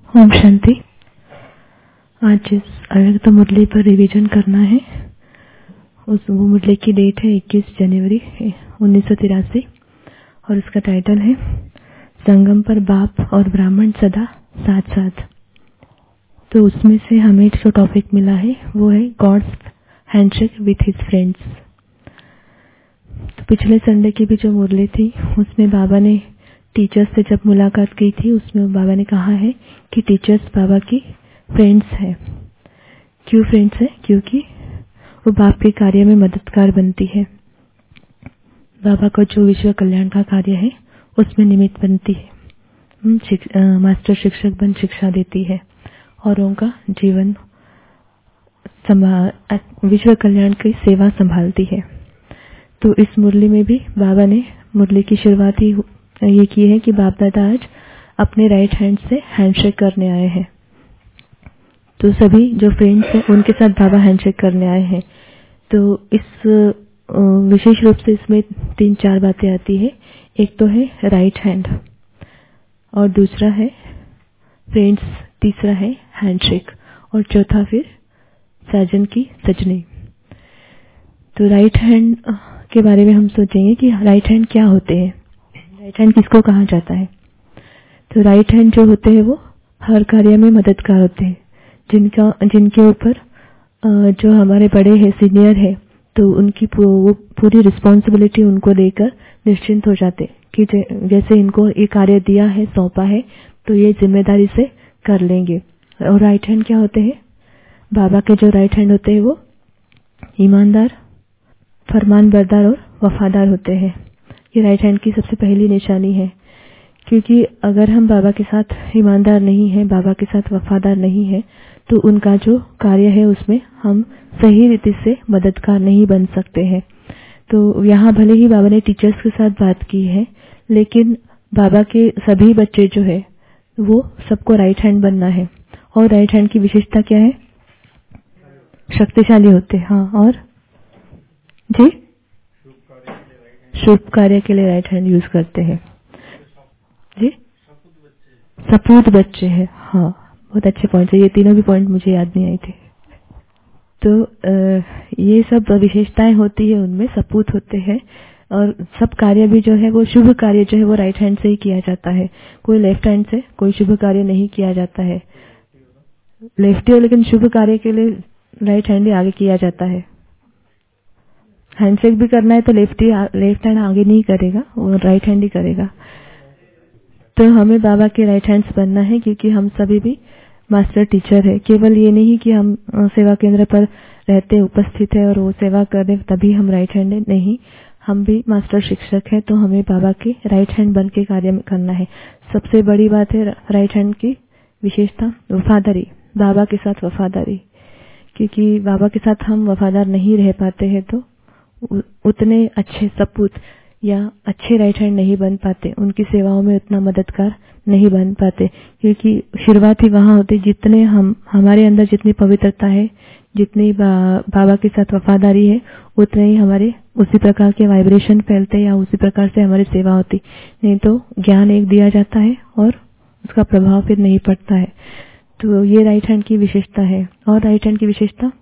ओम शांति। आज जिस अव्यक्त मुरली पर रिवीजन करना है वो मुरली की डेट है 21 जनवरी 1983 और उसका टाइटल है संगम पर बाप और ब्राह्मण सदा साथ साथ। तो उसमें से हमें जो टॉपिक मिला है वो है god's handshake with his friends. तो पिछले संडे की भी जो मुरली थी उसमें बाबा ने टीचर्स से जब मुलाकात की थी उसमें बाबा ने कहा है कि टीचर्स बाबा की फ्रेंड्स है। क्यों फ्रेंड्स है? क्योंकि वो बाप के कार्य में मददगार बनती है। बाबा का जो विश्व कल्याण का कार्य है उसमें निमित्त बनती है। मास्टर शिक्षक बन शिक्षा देती है और उनका जीवन विश्व कल्याण की सेवा संभालती है। तो इस मुरली में भी बाबा ने मुरली की शुरुआत ही ये की है कि बाप दादा आज अपने राइट हैंड से हैंडशेक करने आए हैं। तो सभी जो फ्रेंड्स हैं उनके साथ बाबा हैंडशेक करने आए हैं। तो इस विशेष रूप से इसमें 3-4 बातें आती है। एक तो है राइट हैंड और दूसरा है फ्रेंड्स, तीसरा है हैंडशेक और चौथा फिर साजन की सजनी। तो राइट हैंड के बारे में हम सोचेंगे कि राइट हैंड क्या होते हैं, राइट हैंड किसको कहा जाता है। तो राइट हैंड जो होते हैं वो हर कार्य में मददगार होते हैं, जिनके ऊपर जो हमारे बड़े हैं, सीनियर है, तो उनकी पूरी रिस्पॉन्सिबिलिटी उनको लेकर निश्चिंत हो जाते कि जैसे इनको ये कार्य दिया है, सौंपा है, तो ये जिम्मेदारी से कर लेंगे। और राइट हैंड क्या होते हैं? बाबा के जो राइट हैंड होते हैं वो ईमानदार, फरमानबरदार और वफादार होते हैं। ये राइट हैंड की सबसे पहली निशानी है, क्योंकि अगर हम बाबा के साथ ईमानदार नहीं है, बाबा के साथ वफादार नहीं है, तो उनका जो कार्य है उसमें हम सही रीति से मददगार नहीं बन सकते हैं। तो यहाँ भले ही बाबा ने टीचर्स के साथ बात की है, लेकिन बाबा के सभी बच्चे जो है वो सबको राइट हैंड बनना है। और राइट हैंड की विशेषता क्या है? शक्तिशाली होते हैं। हाँ, और जी शुभ कार्य के लिए राइट हैंड यूज करते हैं। जी सपूत बच्चे हैं। हाँ, बहुत अच्छे पॉइंट है। ये तीनों भी पॉइंट मुझे याद नहीं आए थे। तो ये सब विशेषताएं होती है, उनमें सपूत होते हैं और सब कार्य भी जो है वो शुभ कार्य जो है वो राइट हैंड से ही किया जाता है। कोई लेफ्ट हैंड से कोई शुभ कार्य नहीं किया जाता है। लेफ्टी हो, लेकिन शुभ कार्य के लिए राइट हैंड ही आगे किया जाता है। हैंडशेक भी करना है तो लेफ्ट हैंड आगे नहीं करेगा, वो राइट हैंड ही करेगा। तो हमें बाबा के राइट हैंड्स बनना है, क्योंकि हम सभी भी मास्टर टीचर है। केवल ये नहीं कि हम सेवा केंद्र पर रहते उपस्थित है और वो सेवा करें तभी हम राइट हैंड है, नहीं, हम भी मास्टर शिक्षक है। तो हमें बाबा के राइट हैंड बन के कार्य करना है। सबसे बड़ी बात है राइट हैंड की विशेषता वफादारी, बाबा के साथ वफादारी। क्योंकि बाबा के साथ हम वफादार नहीं रह पाते हैं तो उतने अच्छे सपूत या अच्छे राइट हैंड नहीं बन पाते, उनकी सेवाओं में उतना मददगार नहीं बन पाते। क्योंकि शुरुआत ही वहां होती, जितने हमारे अंदर जितनी पवित्रता है, जितनी बाबा के साथ वफादारी है, उतने ही हमारे उसी प्रकार के वाइब्रेशन फैलते या उसी प्रकार से हमारी सेवा होती। नहीं तो ज्ञान एक दिया जाता है और उसका प्रभाव फिर नहीं पड़ता है। तो ये राइट हैंड की विशेषता है। और राइट हैंड की विशेषता,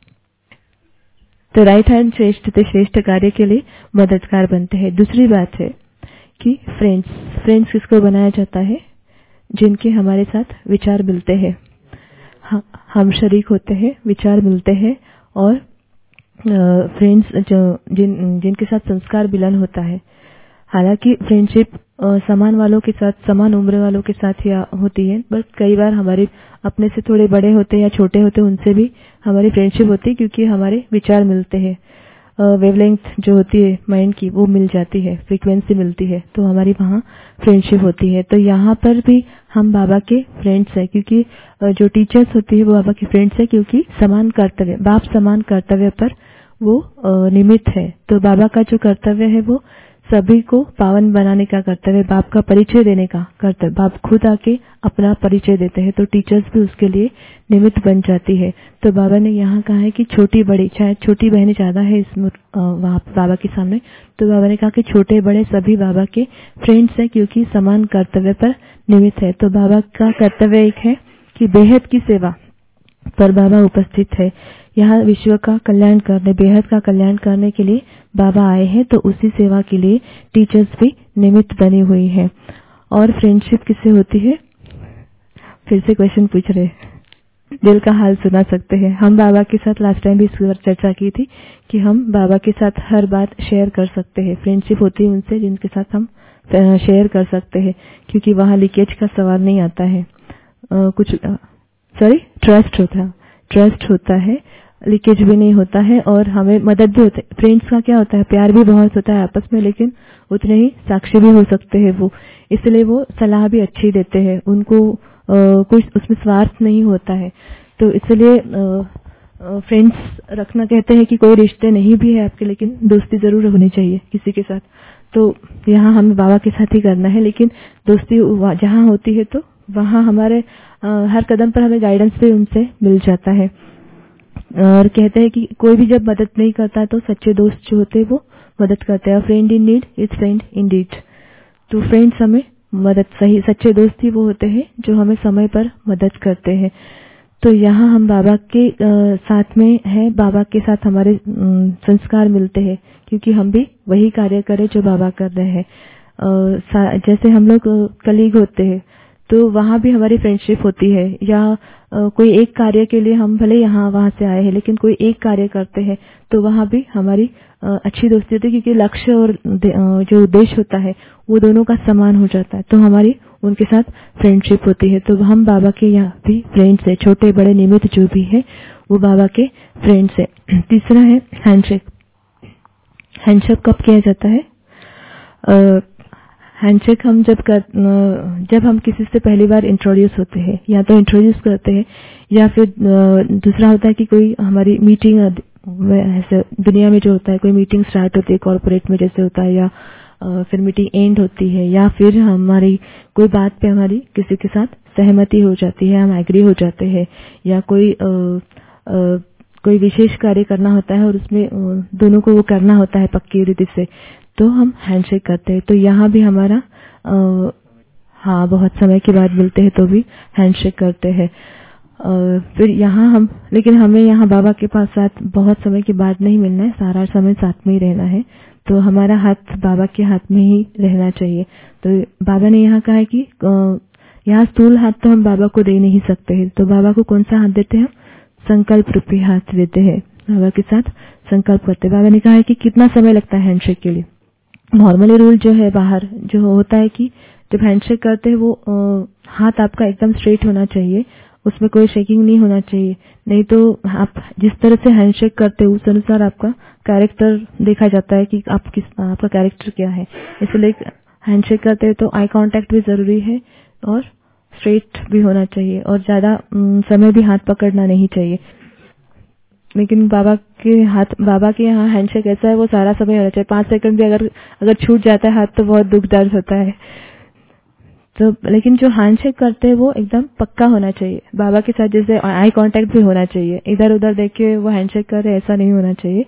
तो राइट हैंड श्रेष्ठ कार्य के लिए मददगार बनते हैं। दूसरी बात है कि फ्रेंड्स किसको बनाया जाता है? जिनके हमारे साथ विचार मिलते हैं, हम शरीक होते हैं, विचार मिलते हैं। और फ्रेंड्स जिनके साथ संस्कार मिलन होता है। हालांकि फ्रेंडशिप समान वालों के साथ, समान उम्र वालों के साथ ही होती है, बट कई बार हमारे अपने से थोड़े बड़े होते या छोटे होते, उनसे भी हमारी फ्रेंडशिप होती है, क्योंकि हमारे विचार मिलते हैं। वेवलेंथ जो होती है माइंड की वो मिल जाती है, फ्रीक्वेंसी मिलती है, तो हमारी वहाँ फ्रेंडशिप होती है। तो यहाँ पर भी हम बाबा के फ्रेंड्स हैं, क्योंकि जो टीचर्स होती है वो बाबा के फ्रेंड्स है, क्योंकि समान कर्तव्य, बाप समान कर्तव्य पर वो निमित्त है। तो बाबा का जो कर्तव्य है वो सभी को पावन बनाने का कर्तव्य, बाप का परिचय देने का कर्तव्य। बाप खुद आके अपना परिचय देते हैं तो टीचर्स भी उसके लिए निमित्त बन जाती है। तो बाबा ने यहाँ कहा है कि छोटी बड़ी, चाहे छोटी बहनें ज्यादा है वहाँ बाबा के सामने, तो बाबा ने कहा कि छोटे बड़े सभी बाबा के फ्रेंड्स हैं, क्योंकि समान कर्तव्य पर निमित्त है। तो बाबा का कर्तव्य एक है कि बेहद की सेवा पर बाबा उपस्थित है। यहाँ विश्व का कल्याण करने, बेहद का कल्याण करने के लिए बाबा आए हैं, तो उसी सेवा के लिए टीचर्स भी निमित्त बनी हुई है। और फ्रेंडशिप किससे होती है? फिर से क्वेश्चन पूछ रहे, दिल का हाल सुना सकते हैं। हम बाबा के साथ लास्ट टाइम भी इस पर चर्चा की थी कि हम बाबा के साथ हर बात शेयर कर सकते हैं। फ्रेंडशिप होती है उनसे जिनके साथ हम शेयर कर सकते हैं, क्योंकि वहाँ लीकेज का सवाल नहीं आता है। ट्रस्ट होता है, लीकेज भी नहीं होता है, और हमें मदद भी होती है। फ्रेंड्स का क्या होता है, प्यार भी बहुत होता है आपस में, लेकिन उतने ही साक्षी भी हो सकते हैं वो, इसलिए वो सलाह भी अच्छी देते हैं। उनको कुछ उसमें स्वार्थ नहीं होता है। तो इसलिए फ्रेंड्स रखना, कहते हैं कि कोई रिश्ते नहीं भी है आपके, लेकिन दोस्ती जरूर होनी चाहिए किसी के साथ। तो यहाँ हमें बाबा के साथ ही करना है, लेकिन दोस्ती जहाँ होती है तो वहाँ हमारे हर कदम पर हमें गाइडेंस भी उनसे मिल जाता है। और कहते हैं कि कोई भी जब मदद नहीं करता तो सच्चे दोस्त जो होते हैं वो मदद करते हैं। Friend in need is friend in deed. तो फ्रेंड्स हमें मदद, सही सच्चे दोस्त ही वो होते हैं जो हमें समय पर मदद करते हैं। तो यहाँ हम बाबा के साथ में हैं, बाबा के साथ हमारे संस्कार मिलते हैं, क्योंकि हम भी वही कार्य करें जो बाबा कर रहे हैं। जैसे हम लोग कलीग होते हैं तो वहाँ भी हमारी फ्रेंडशिप होती है, या कोई एक कार्य के लिए हम भले यहाँ वहाँ से आए हैं, लेकिन कोई एक कार्य करते हैं तो वहाँ भी हमारी अच्छी दोस्ती होती है, क्योंकि लक्ष्य और जो उद्देश्य होता है वो दोनों का समान हो जाता है, तो हमारी उनके साथ फ्रेंडशिप होती है। तो हम बाबा के यहाँ भी फ्रेंड्स है, छोटे बड़े निमित्त जो भी है वो बाबा के फ्रेंड्स है। तीसरा है हैंडशेक। हैंडशेक कब किया जाता है? हैंडशेक हम जब हम किसी से पहली बार इंट्रोड्यूस होते हैं, या तो इंट्रोड्यूस करते हैं, या फिर दूसरा होता है कि कोई हमारी मीटिंग, ऐसे दुनिया में जो होता है कोई मीटिंग स्टार्ट होती है कॉर्पोरेट में जैसे होता है, या फिर मीटिंग एंड होती है, या फिर हमारी कोई बात पे हमारी किसी के साथ सहमति हो जाती है, हम एग्री हो जाते हैं, या कोई विशेष कार्य करना होता है और उसमें दोनों को वो करना होता है पक्की रीति से, तो हम हैंडशेक करते हैं। तो यहाँ भी हमारा बहुत समय के बाद मिलते हैं तो भी हैंडशेक करते हैं। फिर यहाँ लेकिन हमें यहाँ बाबा के पास साथ बहुत समय के बाद नहीं मिलना है, सारा समय साथ में ही रहना है। तो हमारा हाथ बाबा के हाथ में ही रहना चाहिए। तो बाबा ने यहाँ कहा है कि यहाँ स्थूल हाथ तो हम बाबा को दे नहीं सकते हैं, तो बाबा को कौन सा हाथ देते हैं? संकल्प रूपी हाथ देते हैं, बाबा के साथ संकल्प करते हैं। बाबा ने कहा है कि कितना समय लगता है हैंडशेक के लिए। नॉर्मली रूल जो है बाहर जो होता है कि जब हैंडशेक करते हैं वो हाथ आपका एकदम स्ट्रेट होना चाहिए, उसमें कोई शेकिंग नहीं होना चाहिए, नहीं तो आप जिस तरह से हैंडशेक करते हैं उस अनुसार आपका कैरेक्टर देखा जाता है कि आपका कैरेक्टर क्या है। इसलिए हैंडशेक करते हैं तो आई कांटेक्ट भी जरूरी है और स्ट्रेट भी होना चाहिए, और ज्यादा समय भी हाथ पकड़ना नहीं चाहिए। लेकिन बाबा के यहाँ हैंडशेक ऐसा है वो सारा समय होना चाहिए। 5 सेकंड भी अगर छूट जाता है हाथ तो बहुत दुख दर्द होता है। तो लेकिन जो हैंडशेक करते हैं वो एकदम पक्का होना चाहिए बाबा के साथ, जैसे आई कांटेक्ट भी होना चाहिए, इधर उधर देख के वो हैंडशेक कर रहे ऐसा नहीं होना चाहिए।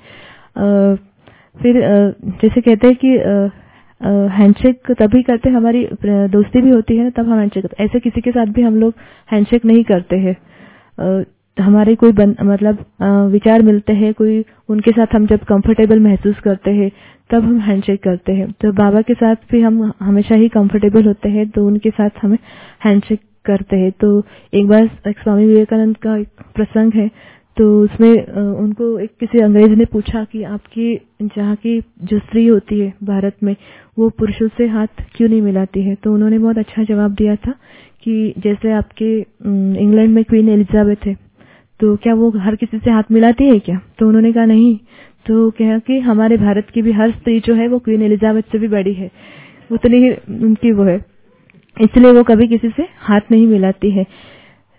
फिर जैसे कहते हैं कि हैंडशेक तभी करते हमारी दोस्ती भी होती है ना, तब हम हैंडशेक करते। ऐसे किसी के साथ भी हम लोग हैंडशेक नहीं करते हैं। हमारे कोई विचार मिलते हैं, कोई उनके साथ हम जब कंफर्टेबल महसूस करते हैं तब हम हैंडशेक करते हैं। तो बाबा के साथ भी हम हमेशा ही कंफर्टेबल होते हैं तो उनके साथ हमें हैंडशेक करते हैं। तो एक बार एक स्वामी विवेकानंद का एक प्रसंग है, तो उसमें उनको किसी अंग्रेज ने पूछा कि आपकी जहाँ की जो स्त्री होती है भारत में वो पुरुषों से हाथ क्यों नहीं मिलाती है। तो उन्होंने बहुत अच्छा जवाब दिया था कि जैसे आपके इंग्लैंड में क्वीन एलिजाबेथ है, तो क्या वो हर किसी से हाथ मिलाती है क्या? तो उन्होंने कहा नहीं। तो कहा कि हमारे भारत की भी हर स्त्री जो है वो क्वीन एलिजाबेथ से भी बड़ी है, उतनी ही उनकी वो है, इसलिए वो कभी किसी से हाथ नहीं मिलाती है।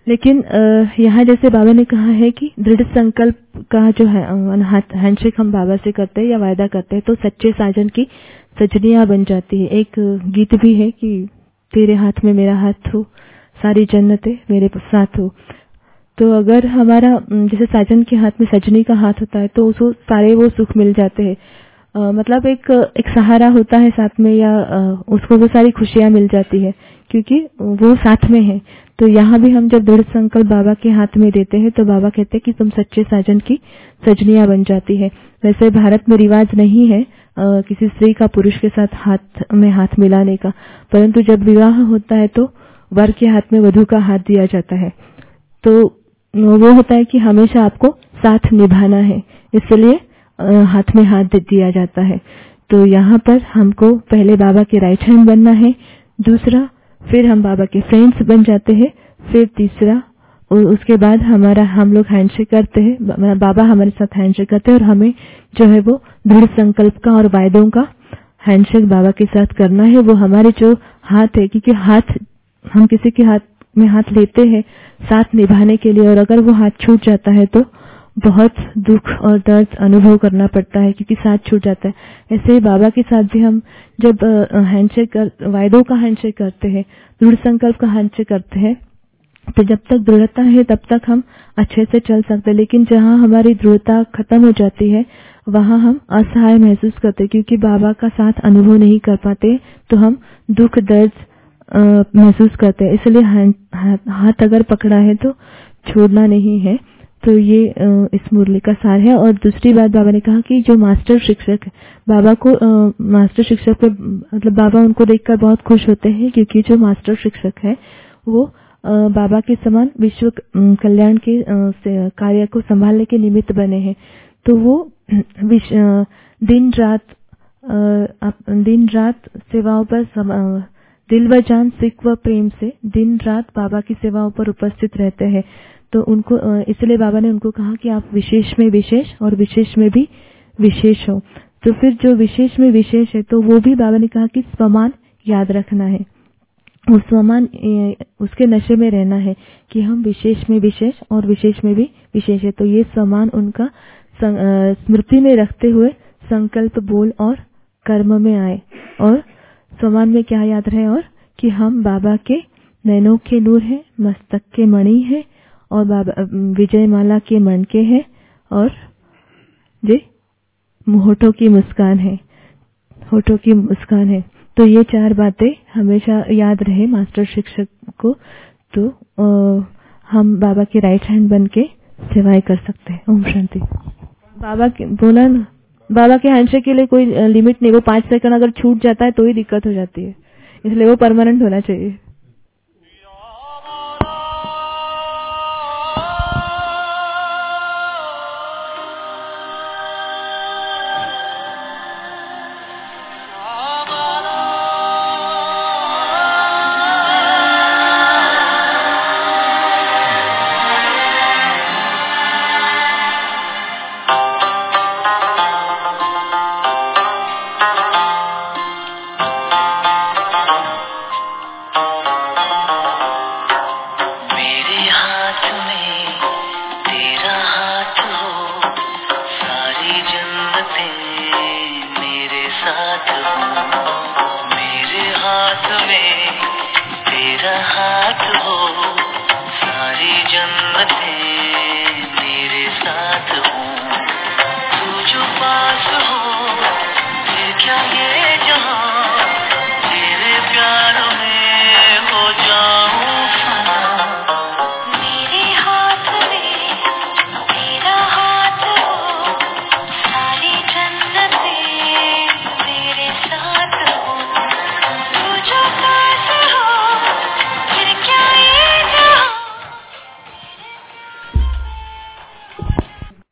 लेकिन यहाँ जैसे बाबा ने कहा है कि दृढ़ संकल्प का जो है हैंडशेक हम बाबा से करते हैं या वायदा करते हैं तो सच्चे साजन की सजनियां बन जाती है। एक गीत भी है कि तेरे हाथ में मेरा हाथ हो, सारी जन्नतें मेरे साथ हो। तो अगर हमारा जैसे साजन के हाथ में सजनी का हाथ होता है तो उसको सारे वो सुख मिल जाते हैं। मतलब एक सहारा होता है साथ में, या उसको वो सारी खुशियां मिल जाती है क्योंकि वो साथ में है। तो यहाँ भी हम जब दृढ़ संकल्प बाबा के हाथ में देते हैं तो बाबा कहते हैं कि तुम सच्चे साजन की सजनियां बन जाती है। वैसे भारत में रिवाज नहीं है किसी स्त्री का पुरुष के साथ हाथ में हाथ मिलाने का, परंतु जब विवाह होता है तो वर के हाथ में वधू का हाथ दिया जाता है। तो वो होता है कि हमेशा आपको साथ निभाना है, इसलिए हाथ में हाथ दिया जाता है। तो यहाँ पर हमको पहले बाबा के राइट हैंड बनना है, दूसरा फिर हम बाबा के फ्रेंड्स बन जाते हैं, फिर तीसरा उसके बाद हम लोग हैंडशेक करते हैं, बाबा हमारे साथ हैंडशेक करते हैं और हमें जो है वो दृढ़ संकल्प का और वायदों का हैंडशेक बाबा के साथ करना है। वो हमारे जो हाथ है, क्योंकि हाथ हम किसी के हाथ में हाथ लेते हैं साथ निभाने के लिए, और अगर वो हाथ छूट जाता है तो बहुत दुख और दर्द अनुभव करना पड़ता है क्योंकि साथ छूट जाता है। ऐसे ही बाबा के साथ भी हम जब हैंडशेक वायदों का हैंडशेक करते हैं, दृढ़ संकल्प का हैंडशेक करते हैं, तो जब तक दृढ़ता है तब तक हम अच्छे से चल सकते हैं। लेकिन जहाँ हमारी दृढ़ता खत्म हो जाती है वहाँ हम असहाय महसूस करते हैं क्योंकि बाबा का साथ अनुभव नहीं कर पाते, तो हम दुख दर्द महसूस करते हैं। इसलिए हाथ अगर पकड़ा है तो छोड़ना नहीं है। तो ये इस मुरली का सार है। और दूसरी बात बाबा ने कहा कि जो मास्टर शिक्षक, बाबा को मास्टर शिक्षक पे मतलब बाबा उनको देखकर बहुत खुश होते हैं क्योंकि जो मास्टर शिक्षक है वो बाबा के समान विश्व कल्याण के कार्य को संभालने के निमित्त बने हैं। तो वो दिन रात सेवाओं पर दिल व जान सिख व प्रेम से दिन रात बाबा की सेवाओं पर उपस्थित रहते हैं। तो उनको इसलिए बाबा ने उनको कहा कि आप विशेष में विशेष और विशेष में भी विशेष हो। तो फिर जो विशेष में विशेष है तो वो भी बाबा ने कहा कि स्वमान याद रखना है, वो स्वमान उसके नशे में रहना है कि हम विशेष में विशेष और विशेष में भी विशेष है। तो ये स्वमान उनका स्मृति में रखते हुए संकल्प बोल और कर्म में आए। और स्वमान में क्या याद रहे, और कि हम बाबा के नैनों के नूर है, मस्तक के मणि है और बाबा विजय माला के मणके हैं और जी होठों की मुस्कान है, होठों की मुस्कान है। तो ये चार बातें हमेशा याद रहे मास्टर शिक्षक को, तो हम बाबा के राइट हैंड बन के सेवाएं कर सकते हैं। ओम शांति। बाबा के बोला ना, बाबा के हैंडशेक के लिए कोई लिमिट नहीं, वो 5 सेकंड अगर छूट जाता है तो ही दिक्कत हो जाती है, इसलिए वो परमानेंट होना चाहिए।